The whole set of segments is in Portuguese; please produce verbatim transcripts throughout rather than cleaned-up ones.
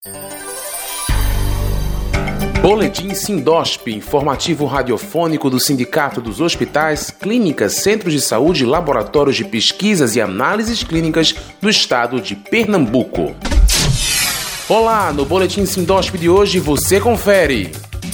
Boletim Sindosp, informativo radiofônico do Sindicato dos Hospitais, Clínicas, Centros de Saúde e Laboratórios de Pesquisas e Análises Clínicas do Estado de Pernambuco. Olá, no Boletim Sindosp de hoje você confere.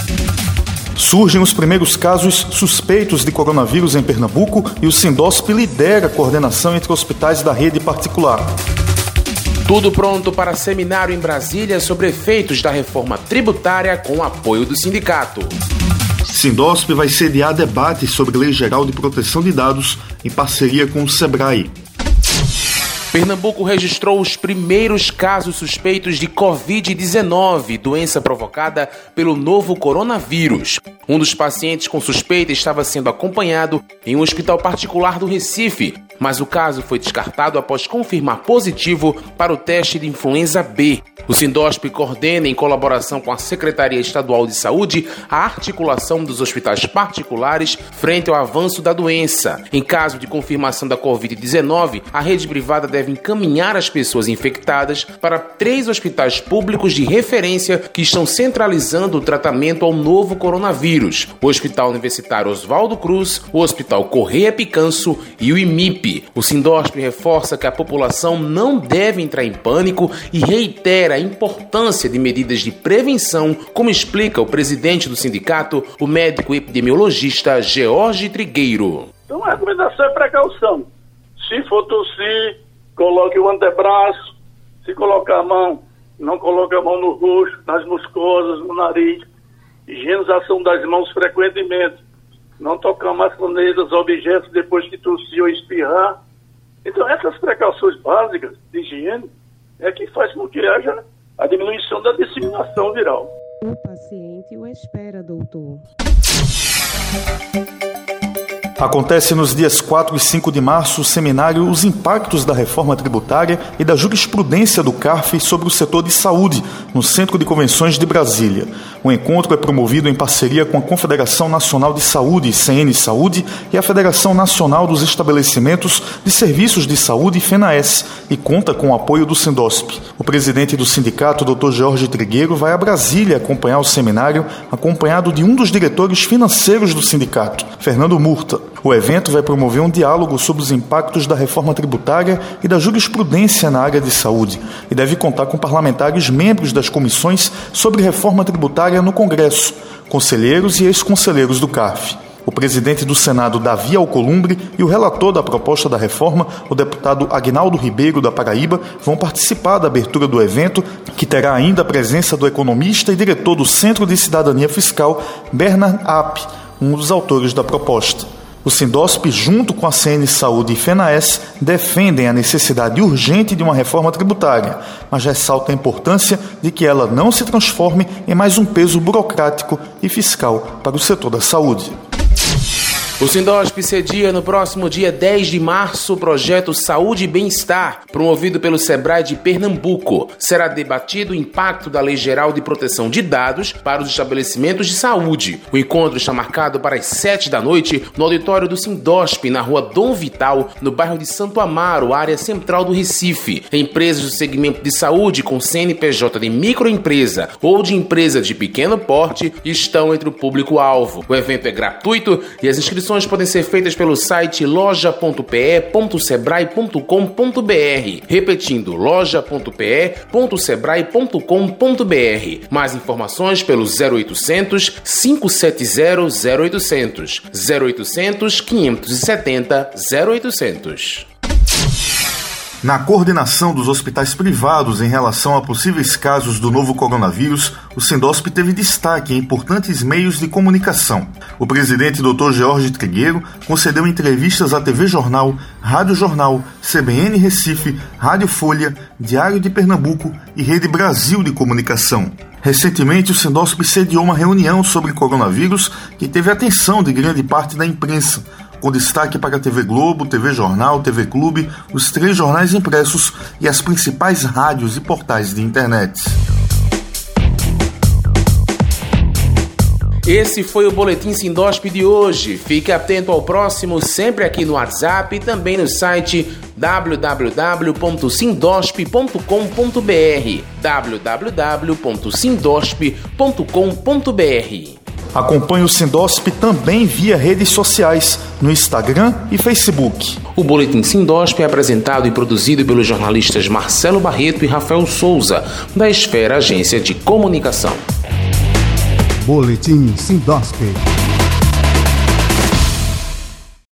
Surgem os primeiros casos suspeitos de coronavírus em Pernambuco e o Sindosp lidera a coordenação entre hospitais da rede particular. Tudo pronto para seminário em Brasília sobre efeitos da reforma tributária com apoio do sindicato. Sindosp vai sediar debates sobre Lei Geral de Proteção de Dados em parceria com o Sebrae. Pernambuco registrou os primeiros casos suspeitos de covid dezenove, doença provocada pelo novo coronavírus. Um dos pacientes com suspeita estava sendo acompanhado em um hospital particular do Recife, mas o caso foi descartado após confirmar positivo para o teste de influenza B. O Sindosp coordena, em colaboração com a Secretaria Estadual de Saúde, a articulação dos hospitais particulares frente ao avanço da doença. Em caso de confirmação da covid dezenove, a rede privada deve encaminhar as pessoas infectadas para três hospitais públicos de referência que estão centralizando o tratamento ao novo coronavírus: o Hospital Universitário Oswaldo Cruz, o Hospital Correia Picanço e o I M I P. O Sindosp reforça que a população não deve entrar em pânico e reitera a importância de medidas de prevenção, como explica o presidente do sindicato, o médico epidemiologista George Trigueiro. Então a recomendação é precaução. Se for tossir, coloque o antebraço. Se colocar a mão, não coloque a mão no rosto, nas mucosas, no nariz. Higienização das mãos frequentemente. Não tocar maçanetas, objetos depois que tossir ou espirrar. Então essas precauções básicas de higiene é que faz com que haja a diminuição da disseminação viral. O paciente o espera, doutor. Acontece nos dias quatro e cinco de março o seminário Os Impactos da Reforma Tributária e da Jurisprudência do C A R F sobre o setor de saúde, no Centro de Convenções de Brasília. O encontro é promovido em parceria com a Confederação Nacional de Saúde, C N Saúde, e a Federação Nacional dos Estabelecimentos de Serviços de Saúde, FENAES, e conta com o apoio do Sindosp. O presidente do sindicato, doutor George Trigueiro, vai a Brasília acompanhar o seminário, acompanhado de um dos diretores financeiros do sindicato, Fernando Murta. O evento vai promover um diálogo sobre os impactos da reforma tributária e da jurisprudência na área de saúde e deve contar com parlamentares membros das comissões sobre reforma tributária no Congresso, conselheiros e ex-conselheiros do C A R F. O presidente do Senado, Davi Alcolumbre, e o relator da proposta da reforma, o deputado Aguinaldo Ribeiro, da Paraíba, vão participar da abertura do evento, que terá ainda a presença do economista e diretor do Centro de Cidadania Fiscal, Bernard App, um dos autores da proposta. O Sindosp, junto com a C N Saúde e FENAES, defendem a necessidade urgente de uma reforma tributária, mas ressaltam a importância de que ela não se transforme em mais um peso burocrático e fiscal para o setor da saúde. O Sindosp cedia no próximo dia dez de março o projeto Saúde e Bem-Estar, promovido pelo Sebrae de Pernambuco. Será debatido o impacto da Lei Geral de Proteção de Dados para os estabelecimentos de saúde. O encontro está marcado para as sete da noite no auditório do Sindosp, na rua Dom Vital, no bairro de Santo Amaro, área central do Recife. Empresas do segmento de saúde com C N P J de microempresa ou de empresa de pequeno porte estão entre o público-alvo. O evento é gratuito e as inscrições podem ser feitas pelo site loja ponto p e ponto sebrae ponto com ponto b r. Repetindo, loja ponto p e ponto sebrae ponto com ponto b r. Mais informações pelo zero oitocentos, cinco sete zero, zero oitocentos, zero oitocentos, quinhentos e setenta, zero oitocentos. Na coordenação dos hospitais privados em relação a possíveis casos do novo coronavírus, o Sindosp teve destaque em importantes meios de comunicação. O presidente doutor George Trigueiro concedeu entrevistas à T V Jornal, Rádio Jornal, C B N Recife, Rádio Folha, Diário de Pernambuco e Rede Brasil de Comunicação. Recentemente, o Sindosp sediou uma reunião sobre coronavírus que teve a atenção de grande parte da imprensa, com destaque para a T V Globo, T V Jornal, T V Clube, os três jornais impressos e as principais rádios e portais de internet. Esse foi o Boletim Sindosp de hoje. Fique atento ao próximo, sempre aqui no WhatsApp e também no site w w w ponto sindosp ponto com ponto b r w w w ponto sindosp ponto com ponto b r. Acompanhe o Sindosp também via redes sociais, no Instagram e Facebook. O Boletim Sindosp é apresentado e produzido pelos jornalistas Marcelo Barreto e Rafael Souza, da Esfera Agência de Comunicação. Boletim Sindosp.